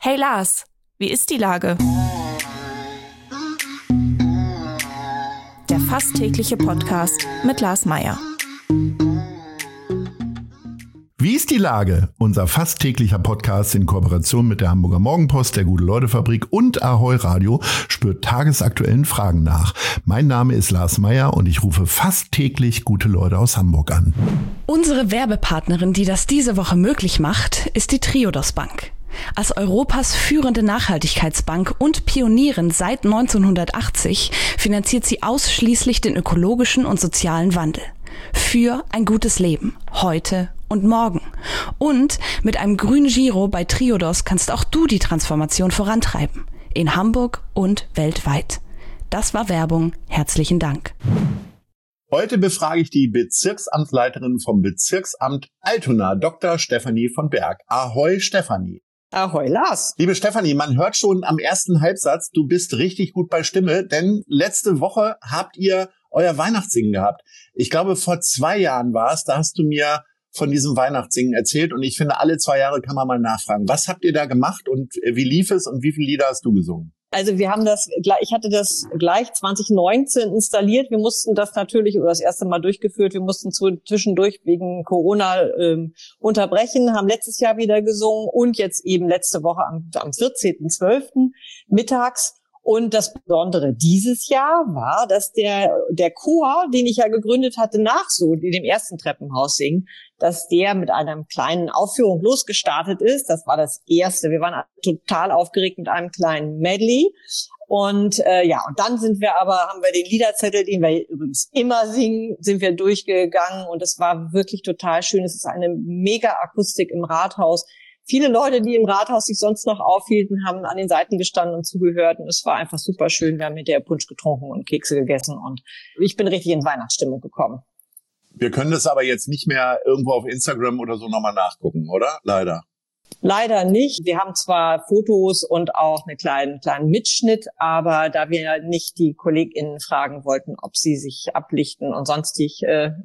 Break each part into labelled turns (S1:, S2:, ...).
S1: Hey Lars, wie ist die Lage? Der fast tägliche Podcast mit Lars Meyer.
S2: Wie ist die Lage? Unser fast täglicher Podcast in Kooperation mit der Hamburger Morgenpost, der Gute-Leute-Fabrik und Ahoi Radio spürt tagesaktuellen Fragen nach. Mein Name ist Lars Meyer und ich rufe fast täglich gute Leute aus Hamburg an.
S1: Unsere Werbepartnerin, die das diese Woche möglich macht, ist die Triodos Bank. Als Europas führende Nachhaltigkeitsbank und Pionierin seit 1980 finanziert sie ausschließlich den ökologischen und sozialen Wandel. Für ein gutes Leben, heute und morgen. Und mit einem grünen Giro bei Triodos kannst auch du die Transformation vorantreiben. In Hamburg und weltweit. Das war Werbung. Herzlichen Dank.
S2: Heute befrage ich die Bezirksamtsleiterin vom Bezirksamt Altona, Dr. Stefanie von Berg. Ahoi, Stefanie.
S3: Ahoi, Lars.
S2: Liebe Stefanie, man hört schon am ersten Halbsatz, du bist richtig gut bei Stimme, denn letzte Woche habt ihr euer Weihnachtssingen gehabt. Ich glaube, vor 2 Jahren war es, da hast du mir von diesem Weihnachtssingen erzählt und ich finde, alle 2 Jahre kann man mal nachfragen. Was habt ihr da gemacht und wie lief es und wie viele Lieder hast du gesungen?
S3: Also ich hatte das gleich 2019 installiert. Wir mussten das natürlich das erste Mal durchgeführt. Wir mussten zwischendurch wegen Corona unterbrechen, haben letztes Jahr wieder gesungen und jetzt eben letzte Woche am 14.12. mittags. Und das Besondere dieses Jahr war, dass der Chor, den ich ja gegründet hatte, nach so in dem ersten Treppenhaus singen, dass der mit einer kleinen Aufführung losgestartet ist. Das war das erste. Wir waren total aufgeregt mit einem kleinen Medley. Und und dann haben wir den Liederzettel, den wir übrigens immer singen, sind wir durchgegangen und es war wirklich total schön. Es ist eine mega Akustik im Rathaus. Viele Leute, die im Rathaus sich sonst noch aufhielten, haben an den Seiten gestanden und zugehört. Und es war einfach super schön. Wir haben mit der Punsch getrunken und Kekse gegessen. Und ich bin richtig in Weihnachtsstimmung gekommen.
S2: Wir können das aber jetzt nicht mehr irgendwo auf Instagram oder so nochmal nachgucken, oder? Leider.
S3: Leider nicht. Wir haben zwar Fotos und auch einen kleinen Mitschnitt, aber da wir nicht die KollegInnen fragen wollten, ob sie sich ablichten und sonstig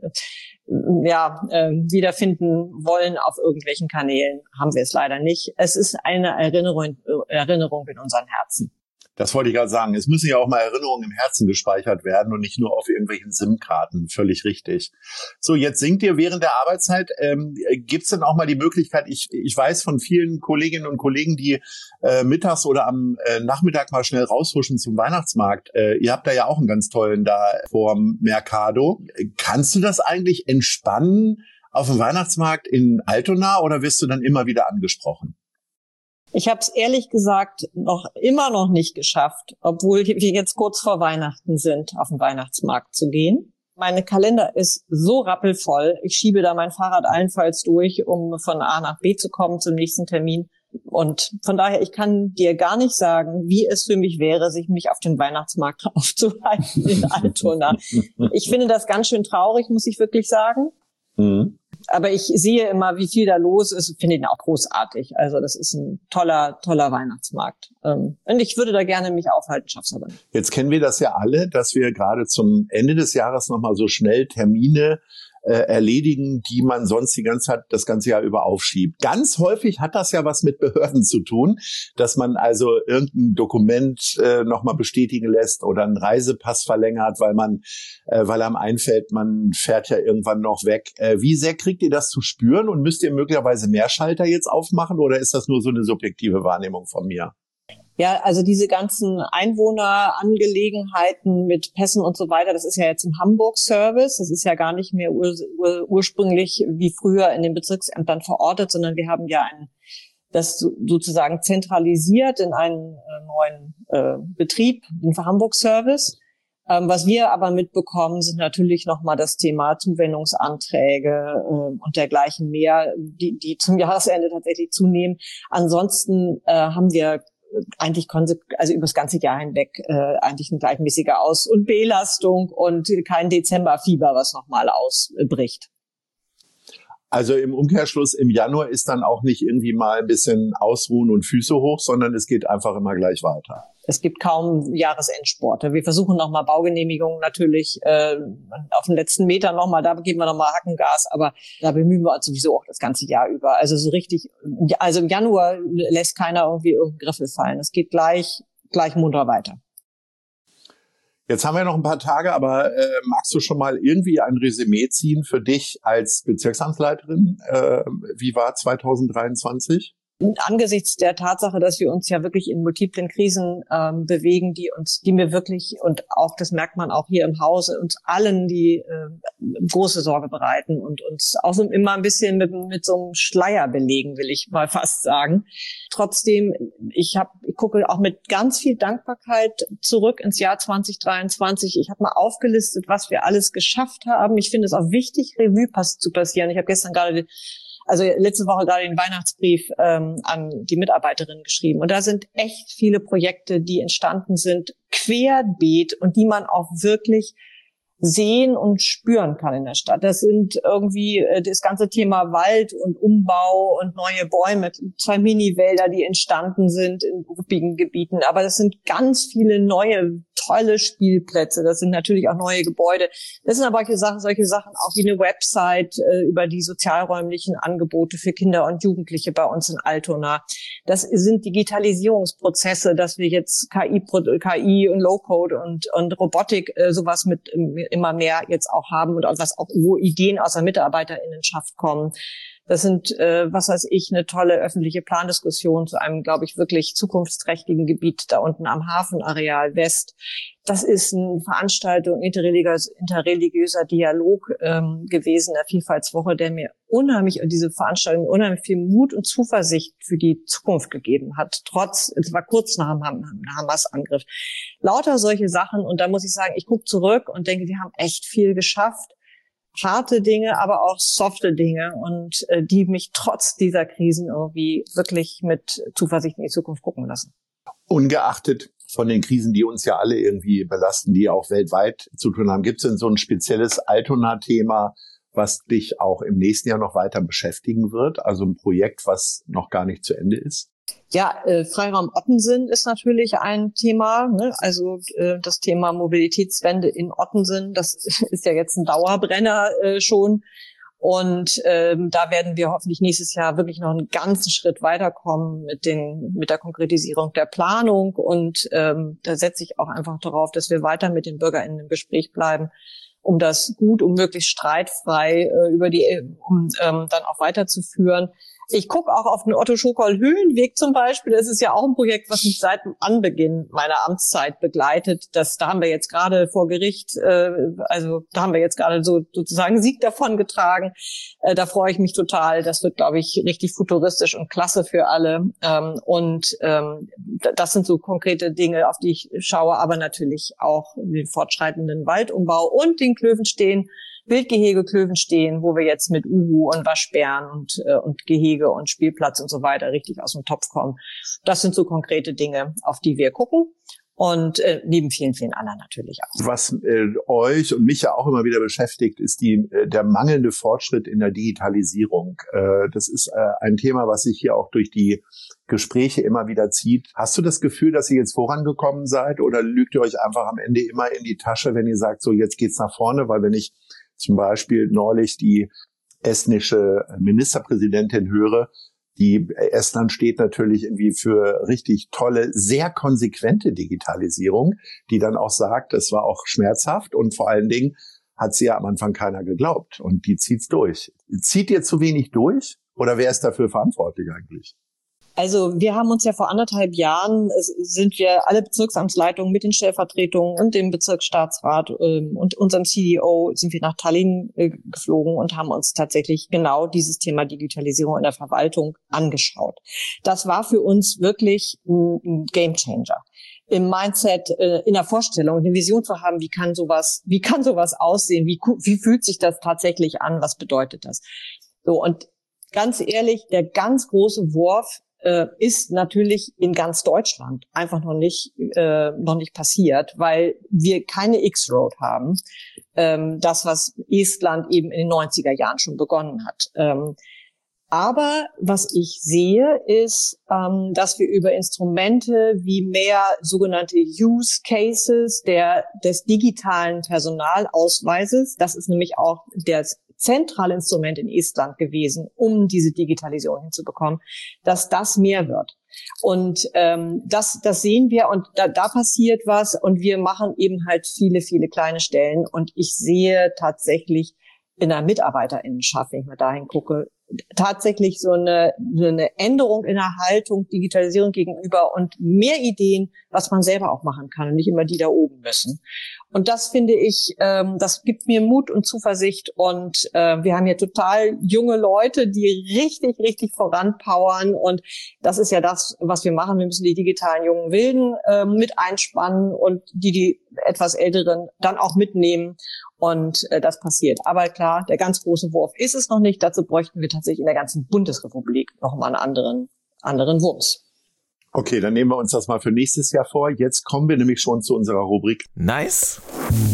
S3: wiederfinden wollen auf irgendwelchen Kanälen, haben wir es leider nicht. Es ist eine Erinnerung in unseren Herzen.
S2: Das wollte ich gerade sagen. Es müssen ja auch mal Erinnerungen im Herzen gespeichert werden und nicht nur auf irgendwelchen SIM-Karten. Völlig richtig. So, jetzt singt ihr während der Arbeitszeit. Gibt es denn auch mal die Möglichkeit, ich weiß von vielen Kolleginnen und Kollegen, die mittags oder am Nachmittag mal schnell raushuschen zum Weihnachtsmarkt. Ihr habt da ja auch einen ganz tollen da vorm Mercado. Kannst du das eigentlich entspannen auf dem Weihnachtsmarkt in Altona oder wirst du dann immer wieder angesprochen?
S3: Ich habe es ehrlich gesagt immer noch nicht geschafft, obwohl wir jetzt kurz vor Weihnachten sind, auf den Weihnachtsmarkt zu gehen. Mein Kalender ist so rappelvoll. Ich schiebe da mein Fahrrad allenfalls durch, um von A nach B zu kommen zum nächsten Termin. Und von daher, ich kann dir gar nicht sagen, wie es für mich wäre, mich auf den Weihnachtsmarkt aufzuhalten in Altona. Ich finde das ganz schön traurig, muss ich wirklich sagen. Mhm. Aber ich sehe immer, wie viel da los ist, finde ihn auch großartig. Also das ist ein toller Weihnachtsmarkt. Und ich würde da gerne mich aufhalten, schaff's aber nicht.
S2: Jetzt kennen wir das ja alle, dass wir gerade zum Ende des Jahres nochmal so schnell Termine erledigen, die man sonst das ganze Jahr über aufschiebt. Ganz häufig hat das ja was mit Behörden zu tun, dass man also irgendein Dokument nochmal bestätigen lässt oder einen Reisepass verlängert, weil einem einfällt, man fährt ja irgendwann noch weg. Wie sehr kriegt ihr das zu spüren und müsst ihr möglicherweise mehr Schalter jetzt aufmachen oder ist das nur so eine subjektive Wahrnehmung von mir?
S3: Ja, also diese ganzen Einwohnerangelegenheiten mit Pässen und so weiter, das ist ja jetzt im Hamburg-Service. Das ist ja gar nicht mehr ursprünglich wie früher in den Bezirksämtern verortet, sondern wir haben ja das sozusagen zentralisiert in einen neuen Betrieb, den Hamburg-Service. Was wir aber mitbekommen, sind natürlich nochmal das Thema Zuwendungsanträge und dergleichen mehr, die zum Jahresende tatsächlich zunehmen. Ansonsten haben wir eigentlich über das ganze Jahr hinweg eigentlich eine gleichmäßige Aus- und Belastung und kein Dezemberfieber, was nochmal ausbricht.
S2: Also im Umkehrschluss, im Januar ist dann auch nicht irgendwie mal ein bisschen ausruhen und Füße hoch, sondern es geht einfach immer gleich weiter.
S3: Es gibt kaum Jahresendsporte. Wir versuchen nochmal Baugenehmigungen natürlich auf den letzten Meter nochmal, da geben wir nochmal Hackengas, aber da bemühen wir uns sowieso auch das ganze Jahr über. Also so richtig, also im Januar lässt keiner irgendwie irgendeinen Griffel fallen. Es geht gleich munter weiter.
S2: Jetzt haben wir noch ein paar Tage, aber magst du schon mal irgendwie ein Resümee ziehen für dich als Bezirksamtsleiterin? Wie war 2023?
S3: Angesichts der Tatsache, dass wir uns ja wirklich in multiplen Krisen bewegen, die mir wirklich, und auch das merkt man auch hier im Hause, uns allen die große Sorge bereiten und uns auch so immer ein bisschen mit so einem Schleier belegen, will ich mal fast sagen. Trotzdem, ich gucke auch mit ganz viel Dankbarkeit zurück ins Jahr 2023. Ich habe mal aufgelistet, was wir alles geschafft haben. Ich finde es auch wichtig, Revue zu passieren. Ich habe letzte Woche gerade den Weihnachtsbrief an die Mitarbeiterinnen geschrieben. Und da sind echt viele Projekte, die entstanden sind, querbeet und die man auch wirklich sehen und spüren kann in der Stadt. Das sind irgendwie das ganze Thema Wald und Umbau und neue Bäume, 2 Mini-Wälder, die entstanden sind in ruppigen Gebieten. Aber das sind ganz viele neue, tolle Spielplätze. Das sind natürlich auch neue Gebäude. Das sind aber solche Sachen auch wie eine Website über die sozialräumlichen Angebote für Kinder und Jugendliche bei uns in Altona. Das sind Digitalisierungsprozesse, dass wir jetzt KI und Low-Code und Robotik sowas mit immer mehr jetzt auch haben und wo Ideen aus der Mitarbeiterinnenschaft kommen. Das sind, eine tolle öffentliche Plandiskussion zu einem, glaube ich, wirklich zukunftsträchtigen Gebiet da unten am Hafenareal West. Das ist eine Veranstaltung, interreligiöser Dialog gewesen, der Vielfaltswoche, der mir diese Veranstaltung unheimlich viel Mut und Zuversicht für die Zukunft gegeben hat. Es war kurz nach dem Hamas-Angriff. Lauter solche Sachen. Und da muss ich sagen, ich gucke zurück und denke, wir haben echt viel geschafft. Harte Dinge, aber auch softe Dinge und die mich trotz dieser Krisen irgendwie wirklich mit Zuversicht in die Zukunft gucken lassen.
S2: Ungeachtet von den Krisen, die uns ja alle irgendwie belasten, die auch weltweit zu tun haben, gibt es denn so ein spezielles Altona-Thema, was dich auch im nächsten Jahr noch weiter beschäftigen wird? Also ein Projekt, was noch gar nicht zu Ende ist?
S3: Ja, Freiraum Ottensen ist natürlich ein Thema, ne? Also das Thema Mobilitätswende in Ottensen, das ist ja jetzt ein Dauerbrenner schon. Und da werden wir hoffentlich nächstes Jahr wirklich noch einen ganzen Schritt weiterkommen mit der Konkretisierung der Planung. Und da setze ich auch einfach darauf, dass wir weiter mit den BürgerInnen im Gespräch bleiben, um das gut und möglichst streitfrei dann auch weiterzuführen. Ich gucke auch auf den Otto-Schockol-Höhenweg zum Beispiel. Das ist ja auch ein Projekt, was mich seit dem Anbeginn meiner Amtszeit begleitet. Da haben wir jetzt gerade vor Gericht, da haben wir jetzt gerade so sozusagen Sieg davon getragen. Da freue ich mich total. Das wird, glaube ich, richtig futuristisch und klasse für alle. Das sind so konkrete Dinge, auf die ich schaue, aber natürlich auch den fortschreitenden Waldumbau und den Wildgehege Klövenstehen, wo wir jetzt mit Uhu und Waschbären und Gehege und Spielplatz und so weiter richtig aus dem Topf kommen. Das sind so konkrete Dinge, auf die wir gucken. Und neben vielen, vielen anderen natürlich auch.
S2: Was euch und mich ja auch immer wieder beschäftigt, ist der mangelnde Fortschritt in der Digitalisierung. Das ist ein Thema, was sich hier auch durch die Gespräche immer wieder zieht. Hast du das Gefühl, dass ihr jetzt vorangekommen seid oder lügt ihr euch einfach am Ende immer in die Tasche, wenn ihr sagt, so jetzt geht's nach vorne? Weil wenn ich zum Beispiel neulich die estnische Ministerpräsidentin höre, Estland steht natürlich irgendwie für richtig tolle, sehr konsequente Digitalisierung, die dann auch sagt, es war auch schmerzhaft und vor allen Dingen hat sie ja am Anfang keiner geglaubt und die zieht's durch. Zieht ihr zu wenig durch oder wer ist dafür verantwortlich eigentlich?
S3: Also wir haben uns ja vor 1,5 Jahren, sind wir alle Bezirksamtsleitungen mit den Stellvertretungen und dem Bezirksstaatsrat und unserem CDO sind wir nach Tallinn geflogen und haben uns tatsächlich genau dieses Thema Digitalisierung in der Verwaltung angeschaut. Das war für uns wirklich ein Gamechanger. Im Mindset, in der Vorstellung, eine Vision zu haben, wie kann sowas aussehen, wie fühlt sich das tatsächlich an, was bedeutet das? So, und ganz ehrlich, der ganz große Wurf ist natürlich in ganz Deutschland einfach noch nicht passiert, weil wir keine X-Road haben. Das, was Estland eben in den 90er Jahren schon begonnen hat. Aber was ich sehe, ist, dass wir über Instrumente wie mehr sogenannte Use Cases des digitalen Personalausweises, das ist nämlich auch das zentrale Instrument in Estland gewesen, um diese Digitalisierung hinzubekommen, dass das mehr wird. Und das sehen wir und da passiert was und wir machen eben halt viele, viele kleine Stellen und ich sehe tatsächlich in der Mitarbeiterinnenschaft, wenn ich mal dahin gucke, tatsächlich so eine Änderung in der Haltung, Digitalisierung gegenüber und mehr Ideen, was man selber auch machen kann und nicht immer die da oben müssen. Und das finde ich, das gibt mir Mut und Zuversicht und wir haben hier total junge Leute, die richtig, richtig voranpowern und das ist ja das, was wir machen. Wir müssen die digitalen jungen Wilden mit einspannen und die etwas Älteren dann auch mitnehmen. Und das passiert. Aber klar, der ganz große Wurf ist es noch nicht. Dazu bräuchten wir tatsächlich in der ganzen Bundesrepublik noch mal einen anderen Wumms.
S2: Okay, dann nehmen wir uns das mal für nächstes Jahr vor. Jetzt kommen wir nämlich schon zu unserer Rubrik
S4: Nice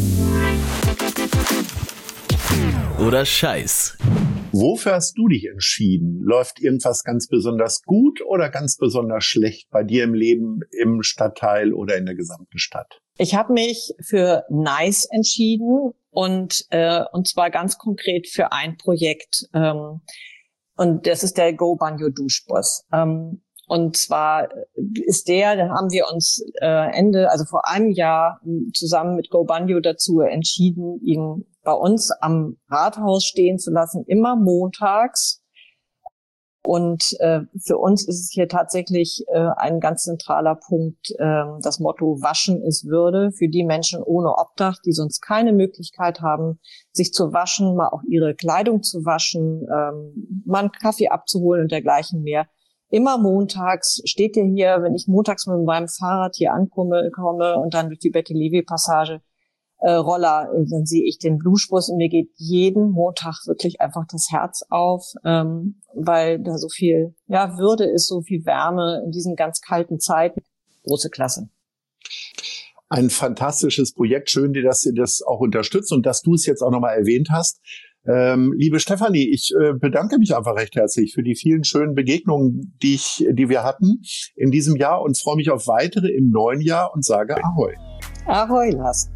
S4: oder Scheiß.
S2: Wofür hast du dich entschieden? Läuft irgendwas ganz besonders gut oder ganz besonders schlecht bei dir im Leben, im Stadtteil oder in der gesamten Stadt?
S3: Ich habe mich für Nice entschieden und zwar ganz konkret für ein Projekt. Und das ist der Go Banjo Duschbus. Und zwar da haben wir uns vor einem Jahr zusammen mit Go Banjo dazu entschieden, ihn bei uns am Rathaus stehen zu lassen, immer montags. Und für uns ist es hier tatsächlich ein ganz zentraler Punkt, das Motto Waschen ist Würde für die Menschen ohne Obdach, die sonst keine Möglichkeit haben, sich zu waschen, mal auch ihre Kleidung zu waschen, mal einen Kaffee abzuholen und dergleichen mehr. Immer montags steht ihr hier, wenn ich montags mit meinem Fahrrad hier komme und dann durch die Betty-Levi-Passage Roller, dann sehe ich den Duschbus und mir geht jeden Montag wirklich einfach das Herz auf, weil da so viel Würde ist, so viel Wärme in diesen ganz kalten Zeiten. Große Klasse.
S2: Ein fantastisches Projekt. Schön, dass ihr das auch unterstützt und dass du es jetzt auch nochmal erwähnt hast. Liebe Stefanie, ich bedanke mich einfach recht herzlich für die vielen schönen Begegnungen, die wir hatten in diesem Jahr und freue mich auf weitere im neuen Jahr und sage Ahoi.
S3: Ahoi, Lars.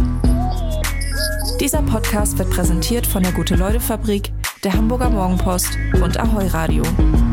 S1: Dieser Podcast wird präsentiert von der Gute-Leute-Fabrik, der Hamburger Morgenpost und Ahoi Radio.